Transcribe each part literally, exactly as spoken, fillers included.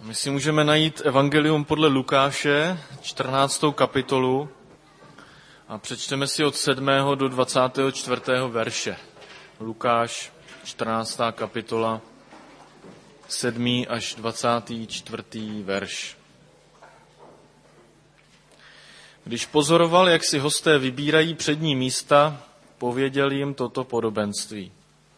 My si můžeme najít Evangelium podle Lukáše, čtrnáctou kapitolu, a přečteme si od sedmého do dvacátého čtvrtého verše. Lukáš, čtrnáctá kapitola, sedmý až dvacátý čtvrtý verš. Když pozoroval, jak si hosté vybírají přední místa, pověděl jim toto podobenství.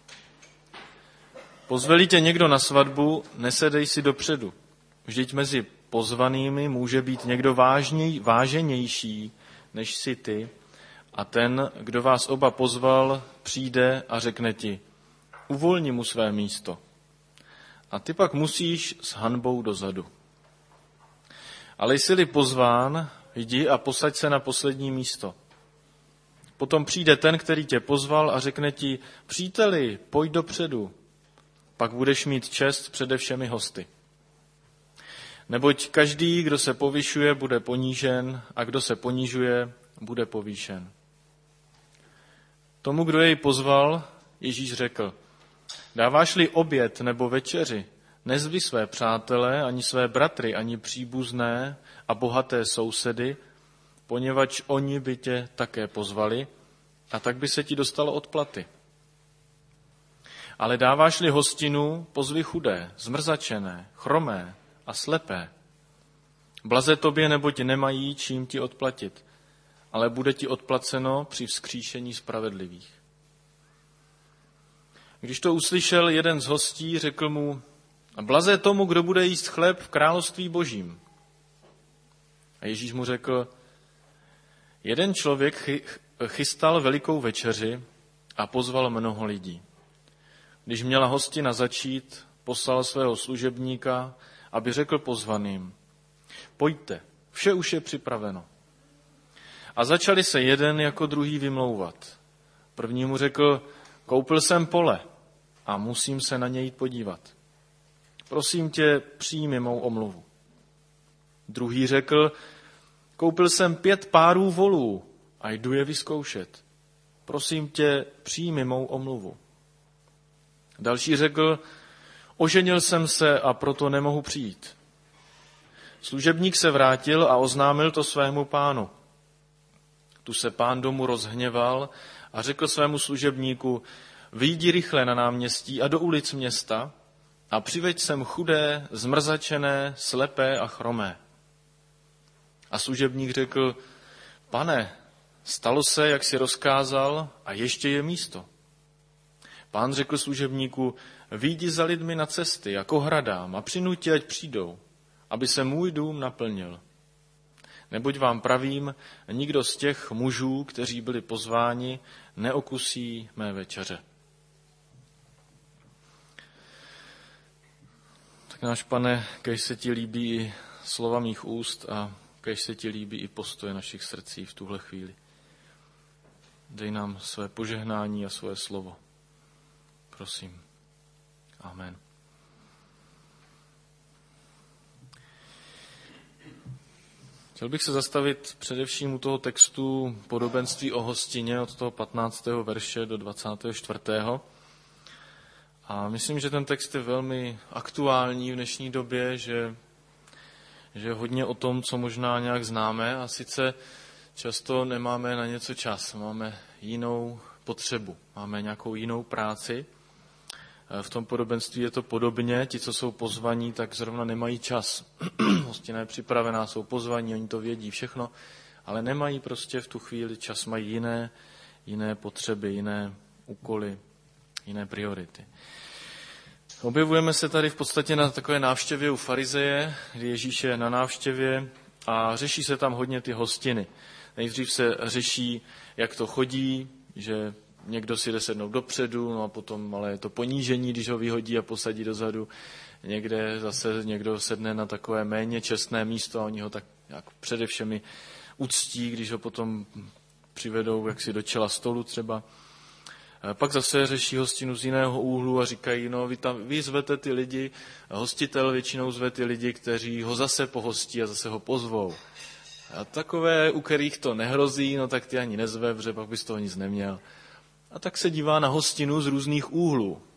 Pozve-li tě někdo na svatbu, nesedej si dopředu. Vždyť mezi pozvanými může být někdo vážněj, váženější než si ty, a ten, kdo vás oba pozval, přijde a řekne ti, uvolni mu své místo. A ty pak musíš s hanbou dozadu. Ale jsi-li pozván, jdi a posaď se na poslední místo. Potom přijde ten, který tě pozval, a řekne ti, příteli, pojď dopředu, pak budeš mít čest přede všemi hosty. Neboť každý, kdo se povyšuje, bude ponížen, a kdo se ponižuje, bude povýšen. Tomu, kdo jej pozval, Ježíš řekl, dáváš-li oběd nebo večeři, nezvi své přátele, ani své bratry, ani příbuzné a bohaté sousedy, poněvadž oni by tě také pozvali, a tak by se ti dostalo odplaty. Ale dáváš-li hostinu, pozvi chudé, zmrzačené, chromé a slepé. Blaze tobě, neboť nemají čím ti odplatit, ale bude ti odplaceno při vzkříšení spravedlivých. Když to uslyšel jeden z hostí, řekl mu, blaze tomu, kdo bude jíst chléb v království božím. A Ježíš mu řekl, jeden člověk chystal velikou večeři a pozval mnoho lidí. Když měla hostina začít, poslal svého služebníka, aby řekl pozvaným, pojďte, vše už je připraveno. A začali se jeden jako druhý vymlouvat. První mu řekl, koupil jsem pole a musím se na něj podívat. Prosím tě, přijmi mou omluvu. Druhý řekl, koupil jsem pět párů volů a jdu je vyzkoušet. Prosím tě, přijmi mou omluvu. Další řekl, oženil jsem se a proto nemohu přijít. Služebník se vrátil a oznámil to svému pánu. Tu se pán domu rozhněval a řekl svému služebníku, vyjdi rychle na náměstí a do ulic města a přiveď sem chudé, zmrzačené, slepé a chromé. A služebník řekl, pane, stalo se, jak jsi rozkázal, a ještě je místo. Pán řekl služebníku, vyjdi za lidmi na cesty, jako hradám, a přinuť, ať přijdou, aby se můj dům naplnil. Neboť vám pravím, nikdo z těch mužů, kteří byli pozváni, neokusí mé večeře. Tak náš Pane, kéž se ti líbí i slova mých úst a kéž se ti líbí i postoje našich srdcí v tuhle chvíli. Dej nám své požehnání a své slovo. Prosím. Amen. Chtěl bych se zastavit především u toho textu podobenství o hostině od toho patnáctého verše do dvacátého čtvrtého A myslím, že ten text je velmi aktuální v dnešní době, že, že je hodně o tom, co možná nějak známe, a sice často nemáme na něco čas, máme jinou potřebu, máme nějakou jinou práci. V tom podobenství je to podobně, ti, co jsou pozvaní, tak zrovna nemají čas. Hostina je připravená, jsou pozvaní, oni to vědí všechno, ale nemají prostě v tu chvíli čas, mají jiné, jiné potřeby, jiné úkoly, jiné priority. Objevujeme se tady v podstatě na takové návštěvě u farizeje, kdy Ježíš je na návštěvě a řeší se tam hodně ty hostiny. Nejdřív se řeší, jak to chodí, že někdo si jde sednout dopředu, no a potom ale je to ponížení, když ho vyhodí a posadí dozadu. Někde zase někdo sedne na takové méně čestné místo a oni ho tak jak především uctí, když ho potom přivedou jaksi do čela stolu třeba. Pak zase řeší hostinu z jiného úhlu a říkají, no vy, tam, vy zvete ty lidi, hostitel většinou zve ty lidi, kteří ho zase pohostí a zase ho pozvou. A takové, u kterých to nehrozí, no tak ty ani nezve, protože pak bys toho nic neměl. A tak se dívá na hostinu z různých úhlů.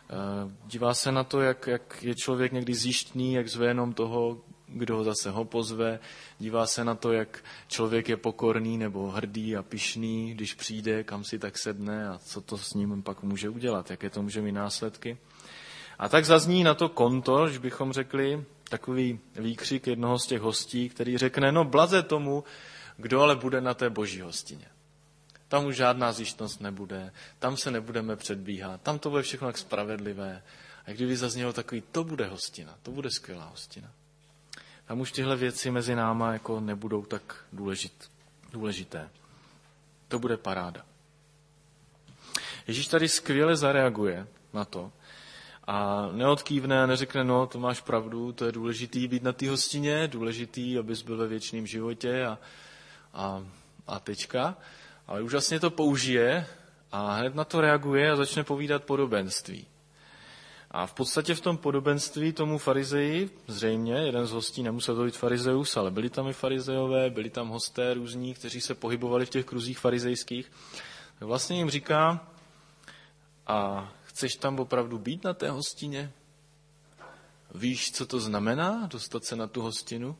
Dívá se na to, jak, jak je člověk někdy zjištný, jak zve jenom toho, kdo ho zase ho pozve. Dívá se na to, jak člověk je pokorný nebo hrdý a pyšný, když přijde, kam si tak sedne a co to s ním pak může udělat, jaké to může mít následky. A tak zazní na to konto, že bychom řekli, takový výkřik jednoho z těch hostí, který řekne, no blaze tomu, kdo ale bude na té boží hostině. Tam už žádná zjištnost nebude, tam se nebudeme předbíhat, tam to bude všechno tak spravedlivé. A kdyby zaznělo takový, to bude hostina, to bude skvělá hostina. Tam už tyhle věci mezi náma jako nebudou tak důležit, důležité. To bude paráda. Ježíš tady skvěle zareaguje na to a neodkývne a neřekne, no to máš pravdu, to je důležitý být na té hostině, důležitý, abys byl ve věčném životě a, a, a tečka. Ale úžasně to použije a hned na to reaguje a začne povídat podobenství. A v podstatě v tom podobenství tomu farizeji, zřejmě, jeden z hostí, nemusel to být farizeus, ale byli tam i farizejové, byli tam hosté různí, kteří se pohybovali v těch kruzích farizejských, tak vlastně jim říká, a chceš tam opravdu být na té hostině? Víš, co to znamená, dostat se na tu hostinu?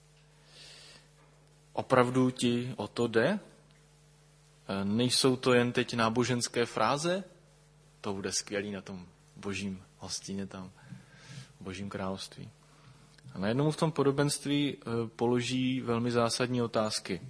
Opravdu ti o to jde? Nejsou to jen teď náboženské fráze? To bude skvělý na tom božím hostině tam, v božím království. A najednou v tom podobenství položí velmi zásadní otázky.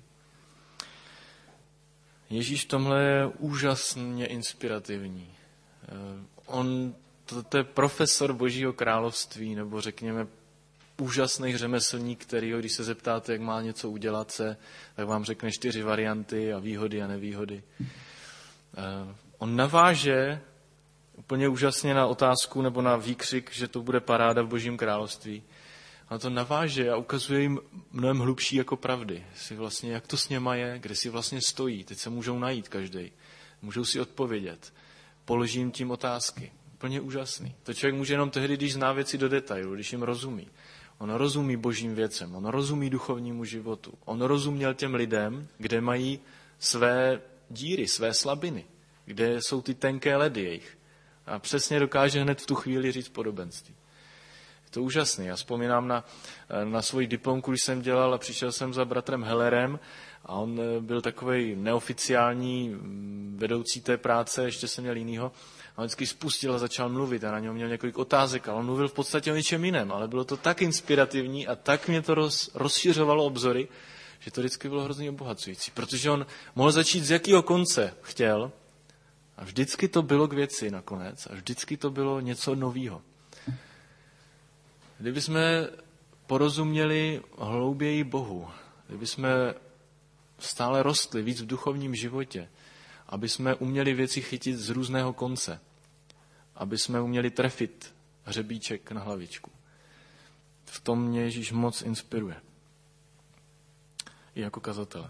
Ježíš v tomhle je úžasně inspirativní. On, to, to je profesor božího království, nebo řekněme úžasný řemeslník, který, když se zeptáte, jak má něco udělat se, tak vám řekne čtyři varianty a výhody a nevýhody. On naváže úplně úžasně na otázku nebo na výkřik, že to bude paráda v božím království. A to naváže a ukazuje jim mnohem hlubší jako pravdy. Si vlastně, jak to s něma je, kde si vlastně stojí. Teď se můžou najít každej. Můžou si odpovědět. Položím tím otázky. Úplně úžasný. To člověk může jenom tehdy, když zná věci do detailu, když jim rozumí. On rozumí božím věcem, on rozumí duchovnímu životu. On rozuměl těm lidem, kde mají své díry, své slabiny, kde jsou ty tenké ledy jejich. A přesně dokáže hned v tu chvíli říct podobenství. Je to úžasný. Já vzpomínám na, na svoji diplomku, když jsem dělal a přišel jsem za bratrem Hellerem a on byl takovej neoficiální vedoucí té práce, ještě jsem měl jinýho. A on vždycky spustil a začal mluvit a na něm měl několik otázek, ale on mluvil v podstatě o něčem jiném, ale bylo to tak inspirativní a tak mě to roz, rozšiřovalo obzory, že to vždycky bylo hrozně obohacující, protože on mohl začít z jakého konce chtěl a vždycky to bylo k věci nakonec a vždycky to bylo něco novýho. Kdyby jsme porozuměli hlouběji Bohu, kdyby jsme stále rostli víc v duchovním životě, aby jsme uměli věci chytit z různého konce, aby jsme uměli trefit hřebíček na hlavičku. V tom mě Ježíš moc inspiruje. I jako kazatele.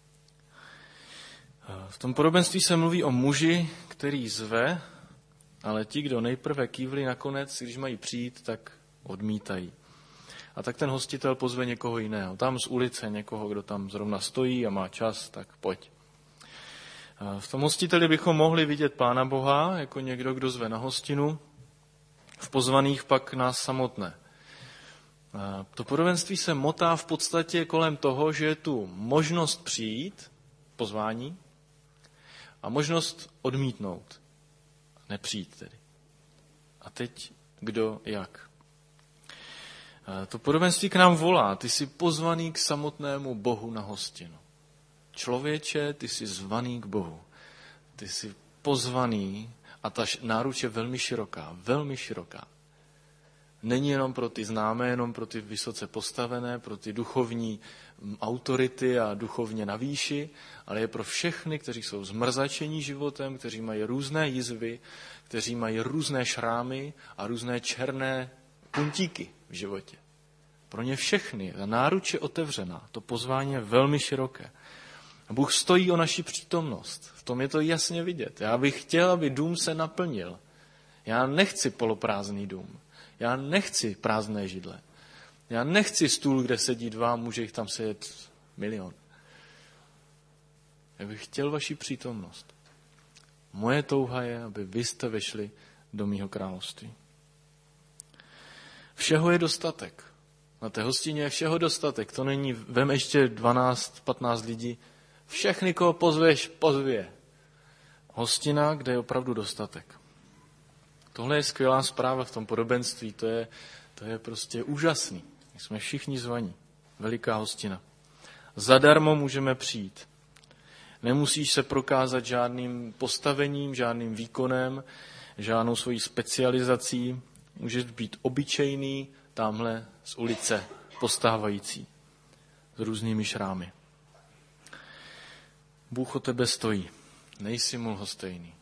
V tom podobenství se mluví o muži, který zve, ale ti, kdo nejprve kývli, nakonec, když mají přijít, tak odmítají. A tak ten hostitel pozve někoho jiného. Tam z ulice někoho, kdo tam zrovna stojí a má čas, tak pojď. V tom hostiteli bychom mohli vidět Pána Boha jako někdo, kdo zve na hostinu, v pozvaných pak nás samotné. To podobenství se motá v podstatě kolem toho, že je tu možnost přijít, pozvání, a možnost odmítnout, nepřijít tedy. A teď kdo jak. To podobenství k nám volá, ty jsi pozvaný k samotnému Bohu na hostinu. Člověče, ty jsi zvaný k Bohu. Ty jsi pozvaný a ta náruč je velmi široká, velmi široká. Není jenom pro ty známé, jenom pro ty vysoce postavené, pro ty duchovní autority a duchovně na výši, ale je pro všechny, kteří jsou zmrzačení životem, kteří mají různé jizvy, kteří mají různé šrámy a různé černé puntíky v životě. Pro ně všechny. Ta náruč je otevřená. To pozvání je velmi široké. Bůh stojí o naši přítomnost. V tom je to jasně vidět. Já bych chtěl, aby dům se naplnil. Já nechci poloprázdný dům. Já nechci prázdné židle. Já nechci stůl, kde sedí dva, může jich tam sedět milion. Já bych chtěl vaši přítomnost. Moje touha je, aby vy jste vešli do mýho království. Všeho je dostatek. Na té hostině je všeho dostatek. To není, vem ještě dvanáct patnáct lidí. Všechny, koho pozveš, pozvě. Hostina, kde je opravdu dostatek. Tohle je skvělá zpráva v tom podobenství. To je, to je prostě úžasný. My jsme všichni zvaní. Veliká hostina. Zadarmo můžeme přijít. Nemusíš se prokázat žádným postavením, žádným výkonem, žádnou svojí specializací. Můžeš být obyčejný, tamhle z ulice postávající, s různými šrámy. Bůh o tebe stojí. Nejsi mu lhostejný.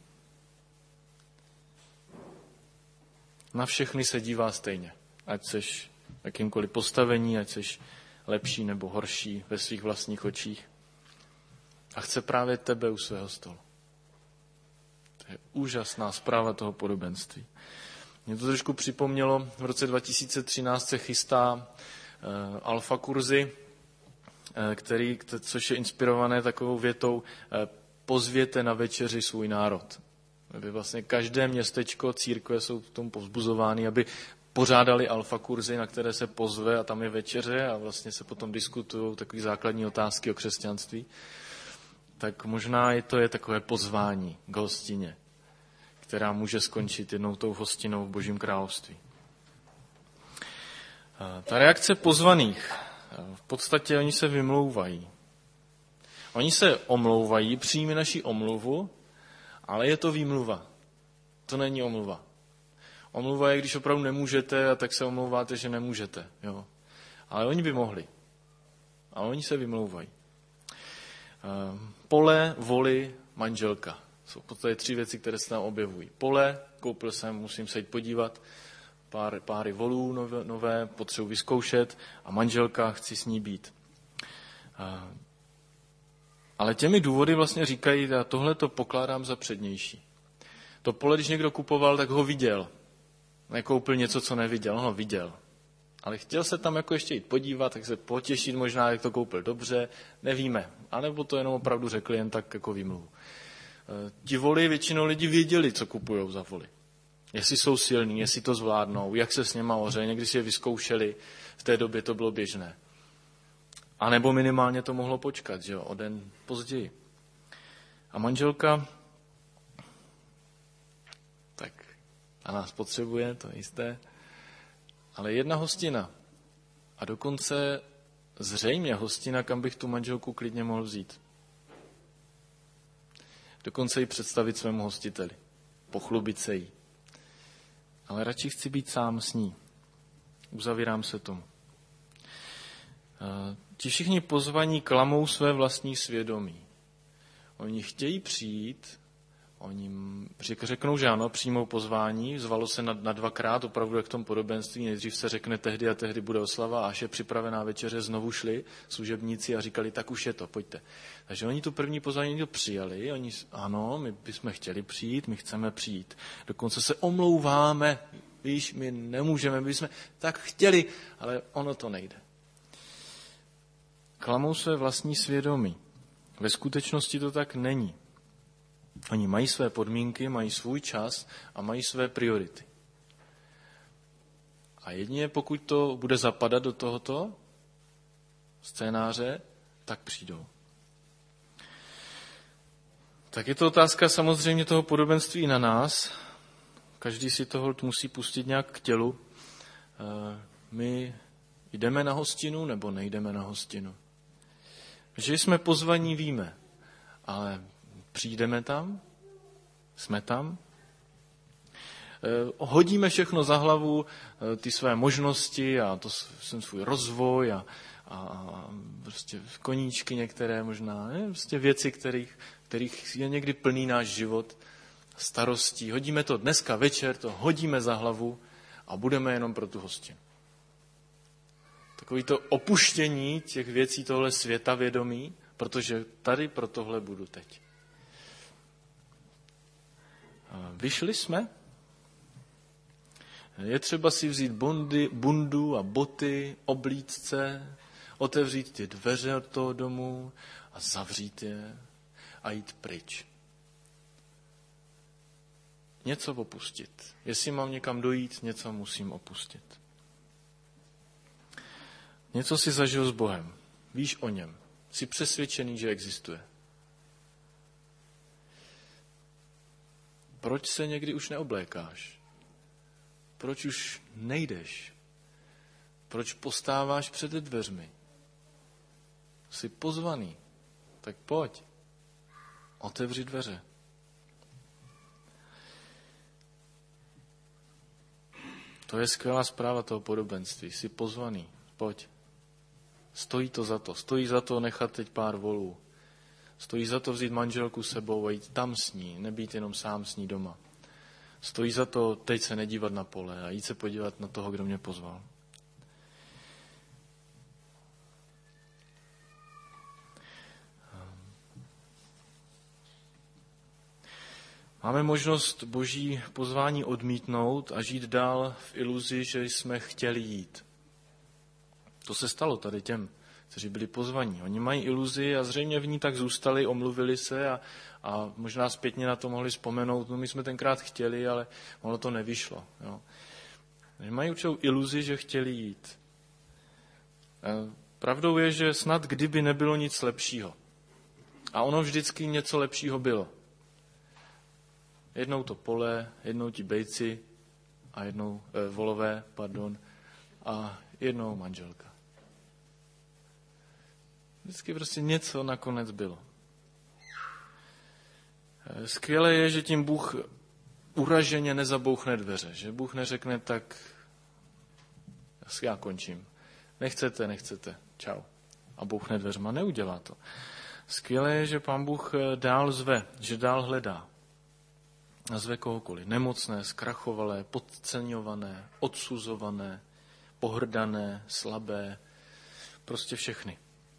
Na všechny se dívá stejně. Ať seš v jakýmkoliv postavení, ať seš lepší nebo horší ve svých vlastních očích. A chce právě tebe u svého stolu. To je úžasná zpráva toho podobenství. Mě to trošku připomnělo, v roce dva tisíce třináct se chystá uh, alfa kurzy, uh, který, což je inspirované takovou větou, uh, pozvěte na večeři svůj národ. Aby vlastně každé městečko, církve jsou v tom povzbuzovány, aby pořádali alfa kurzy, na které se pozve a tam je večeře a vlastně se potom diskutují takové základní otázky o křesťanství. Tak možná je to je takové pozvání k hostině, která může skončit jednou tou hostinou v Božím království. Ta reakce pozvaných, v podstatě oni se vymlouvají. Oni se omlouvají, přijmi naši omluvu, ale je to výmluva. To není omluva. Omluva je, když opravdu nemůžete, a tak se omlouváte, že nemůžete. Jo. Ale oni by mohli. A oni se vymlouvají. Pole, voli, manželka. Jsou podstatě tři věci, které se tam objevují. Pole, koupil jsem, musím se jít podívat, pár, páry volů nové, nové, potřebuji vyzkoušet a manželka, chci s ní být. Ale těmi důvody vlastně říkají, já tohle to pokládám za přednější. To pole, když někdo kupoval, tak ho viděl. Nekoupil něco, co neviděl, on ho viděl. Ale chtěl se tam jako ještě jít podívat, tak se potěšit možná, jak to koupil dobře, nevíme. A nebo to jenom opravdu řekli jen tak jako výmluvu. Ti voli, většinou lidi věděli, co kupujou za voli. Jestli jsou silní, jestli to zvládnou, jak se s něma oře, někdy si je vyzkoušeli, v té době to bylo běžné. A nebo minimálně to mohlo počkat, že jo, o den později. A manželka, tak a nás potřebuje, to je jisté, ale jedna hostina. A dokonce zřejmě hostina, kam bych tu manželku klidně mohl vzít. Dokonce ji představit svému hostiteli. Pochlubit se jí. Ale radši chci být sám s ní. Uzavírám se tomu. Ti všichni pozvaní klamou své vlastní svědomí. Oni chtějí přijít, oni řeknou, že ano, přijmou pozvání, zvalo se na, na dvakrát, opravdu jak v tom podobenství, nejdřív se řekne tehdy a tehdy bude oslava, a až je připravená večeře, znovu šli služebníci a říkali, tak už je to, pojďte. Takže oni tu první pozvání to přijali, oni, ano, my bychom chtěli přijít, my chceme přijít. Dokonce se omlouváme, víš, my nemůžeme, my bychom tak chtěli, ale ono to nejde. Klamou své vlastní svědomí. Ve skutečnosti to tak není. Oni mají své podmínky, mají svůj čas a mají své priority. A jedině pokud to bude zapadat do tohoto scénáře, tak přijdou. Tak je to otázka samozřejmě toho podobenství na nás. Každý si toho musí pustit nějak k tělu. My jdeme na hostinu nebo nejdeme na hostinu? Že jsme pozvaní, víme, ale přijdeme tam? Jsme tam? Hodíme všechno za hlavu, ty své možnosti a to svůj rozvoj a, a prostě koníčky některé možná, ne? Prostě věci, kterých, kterých je někdy plný náš život, starostí. Hodíme to dneska večer, to hodíme za hlavu a budeme jenom pro tu hostinu. Takový to opuštění těch věcí tohle světa vědomí, protože tady pro tohle budu teď. Vyšli jsme? Je třeba si vzít bundy, bundu a boty, oblídce, otevřít ty dveře od toho domu a zavřít je a jít pryč. něco opustit. Jestli mám někam dojít, něco musím opustit. Něco si zažil s Bohem. Víš o něm. Jsi přesvědčený, že existuje. Proč se někdy už neoblékáš? Proč už nejdeš? Proč postáváš před dveřmi? Jsi pozvaný. Tak pojď. Otevři dveře. To je skvělá zpráva toho podobenství. Jsi pozvaný. Pojď. Stojí to za to. Stojí za to nechat teď pár volů. Stojí za to vzít manželku sebou a jít tam s ní, nebýt jenom sám s ní doma. Stojí za to teď se nedívat na pole a jít se podívat na toho, kdo mě pozval. Máme možnost Boží pozvání odmítnout a žít dál v iluzi, že jsme chtěli jít. To se stalo tady těm, kteří byli pozvaní. Oni mají iluzi a zřejmě v ní tak zůstali, omluvili se a, a možná zpětně na to mohli vzpomenout, no my jsme tenkrát chtěli, ale ono to nevyšlo. Jo. Mají určitou iluzi, že chtěli jít. Pravdou je, že snad kdyby nebylo nic lepšího. A ono vždycky něco lepšího bylo. Jednou to pole, jednou ti bejci a jednou eh, volové, pardon, a jednou manželka. Vždycky prostě něco nakonec bylo. Skvělé je, že tím Bůh uraženě nezabouchne dveře, že Bůh neřekne tak, já končím. Nechcete, nechcete, čau. A bouchne dveřma, neudělá to. Skvělé je, že Pán Bůh dál zve, že dál hledá. A zve kohokoliv. Nemocné, zkrachovalé, podceňované, odsuzované, pohrdané, slabé, prostě všechny.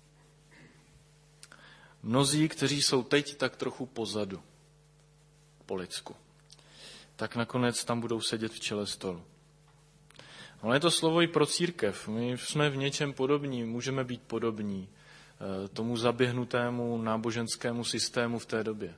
Mnozí, kteří jsou teď tak trochu pozadu po lidsku, tak nakonec tam budou sedět v čele stolu. Ale je to slovo i pro církev. My jsme v něčem podobní, můžeme být podobní tomu zaběhnutému náboženskému systému v té době.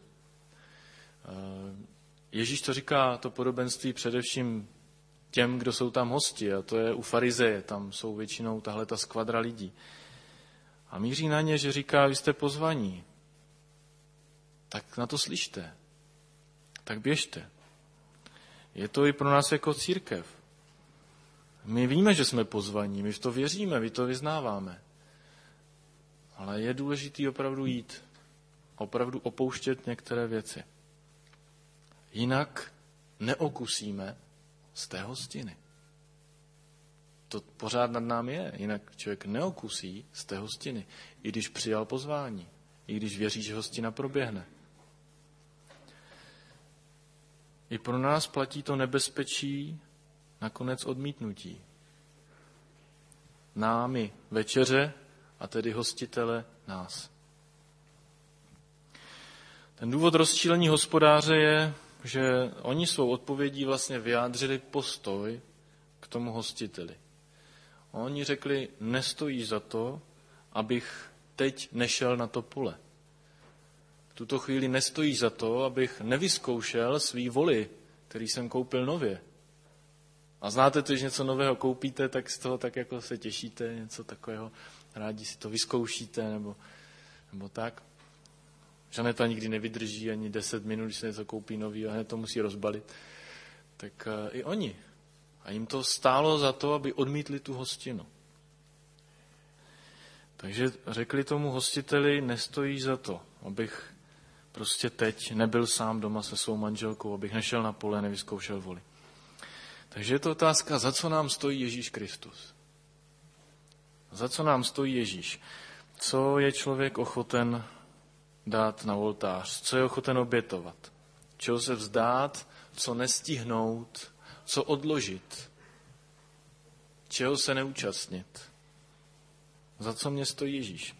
Ježíš to říká, to podobenství především těm, kdo jsou tam hosti, a to je u farizeje, tam jsou většinou tahle ta skvadra lidí. A míří na ně, že říká, vy jste pozvaní, tak na to slyšte, tak běžte. Je to i pro nás jako církev. My víme, že jsme pozvaní, my v to věříme, my to vyznáváme. Ale je důležité opravdu jít, opravdu opouštět některé věci. Jinak neokusíme z té hostiny. To pořád nad námi je, jinak člověk neokusí z té hostiny, i když přijal pozvání, i když věří, že hostina proběhne. I pro nás platí to nebezpečí nakonec odmítnutí. Námi večeře a tedy hostitele nás. Ten důvod rozčílení hospodáře je, že oni svou odpovědí vlastně vyjádřili postoj k tomu hostiteli. Oni řekli, nestojí za to, abych teď nešel na to pole. V tuto chvíli nestojí za to, abych nevyzkoušel svý voli, který jsem koupil nově. A znáte to, když něco nového koupíte, tak z toho tak jako se těšíte, něco takového, rádi si to vyzkoušíte, nebo, nebo tak. Žaneta nikdy nevydrží ani deset minut, když se něco koupí nový a hned to musí rozbalit. Tak i oni. A jim to stálo za to, aby odmítli tu hostinu. Takže řekli tomu hostiteli, nestojí za to, abych prostě teď nebyl sám doma se svou manželkou, abych nešel na pole, nevyzkoušel voli. Takže je to otázka, za co nám stojí Ježíš Kristus. Za co nám stojí Ježíš? Co je člověk ochoten dát na oltář? Co je ochoten obětovat? Čeho se vzdát? Co nestihnout? Co odložit? Čeho se neúčastnit? Za co mě stojí Ježíš?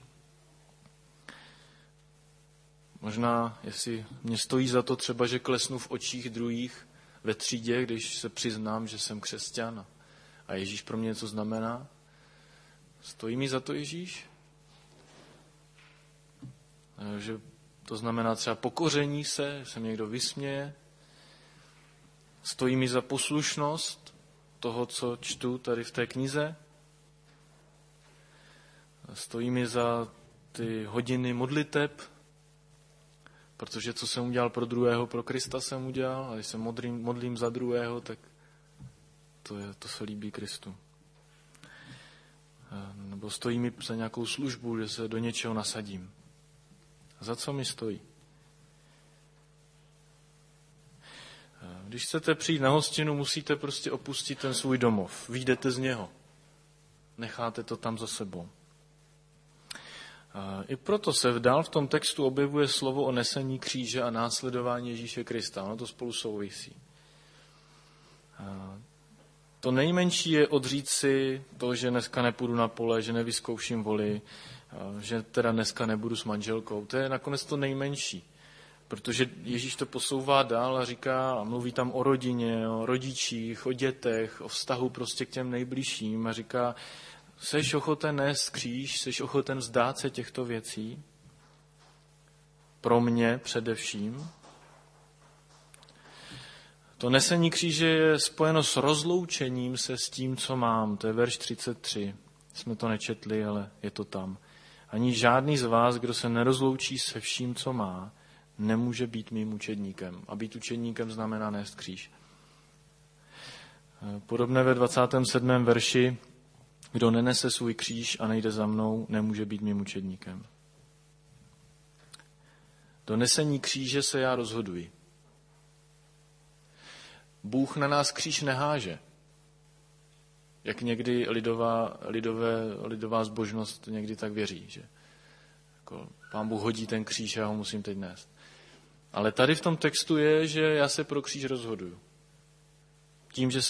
Možná, jestli mě stojí za to třeba, že klesnu v očích druhých ve třídě, když se přiznám, že jsem křesťan a Ježíš pro mě něco znamená. Stojí mi za to Ježíš? Že to znamená třeba pokoření se, že se mě někdo vysměje. Stojí mi za poslušnost toho, co čtu tady v té knize. Stojí mi za ty hodiny modliteb, protože co jsem udělal pro druhého, pro Krista jsem udělal, a když se modlím, modlím za druhého, tak to, je, to se líbí Kristu. Nebo stojí mi za nějakou službu, že se do něčeho nasadím. Za co mi stojí? Když chcete přijít na hostinu, musíte prostě opustit ten svůj domov. Vyjdete z něho. Necháte to tam za sebou. I proto se dál v tom textu objevuje slovo o nesení kříže a následování Ježíše Krista. Ono to spolu souvisí. To nejmenší je odříct si to, že dneska nepůjdu na pole, že nevyzkouším voli, že teda dneska nebudu s manželkou. To je nakonec to nejmenší. Protože Ježíš to posouvá dál a říká a mluví tam o rodině, o rodičích, o dětech, o vztahu prostě k těm nejbližším a říká, seš ochoten nést kříž, seš ochoten vzdát se těchto věcí? Pro mě především. To nesení kříže je spojeno s rozloučením se s tím, co mám. To je verš třicet tři. Jsme to nečetli, ale je to tam. Ani žádný z vás, kdo se nerozloučí se vším, co má, nemůže být mým učedníkem. A být učedníkem znamená nést kříž. Podobné ve dvacátém sedmém verši. Kdo nenese svůj kříž a nejde za mnou, nemůže být mým učedníkem. Do nesení kříže se já rozhoduji. Bůh na nás kříž neháže. Jak někdy lidová, lidové, lidová zbožnost někdy tak věří, že jako Pán Bůh hodí ten kříž a já ho musím teď nést. Ale tady v tom textu je, že já se pro kříž rozhoduju. Tím, že